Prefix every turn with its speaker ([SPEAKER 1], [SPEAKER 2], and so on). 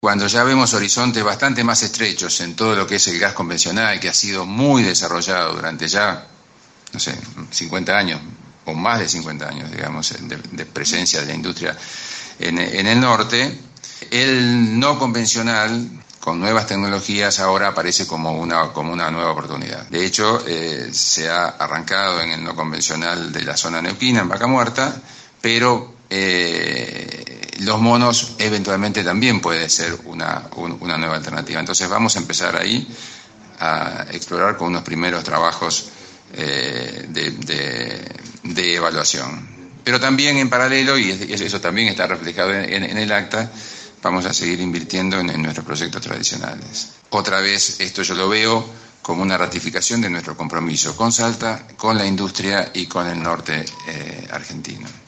[SPEAKER 1] cuando ya vemos horizontes bastante más estrechos en todo lo que es el gas convencional, que ha sido muy desarrollado durante ya, no sé, 50 años, o más de 50 años, digamos, de presencia de la industria en el norte, el no convencional, con nuevas tecnologías, ahora aparece como una nueva oportunidad. De hecho, se ha arrancado en el no convencional de la zona neuquina, en Vaca Muerta, pero los monos eventualmente también puede ser una nueva alternativa. Entonces vamos a empezar ahí a explorar con unos primeros trabajos de evaluación. Pero también en paralelo, y eso también está reflejado en el acta, vamos a seguir invirtiendo en nuestros proyectos tradicionales. Otra vez, esto yo lo veo como una ratificación de nuestro compromiso con Salta, con la industria y con el norte argentino.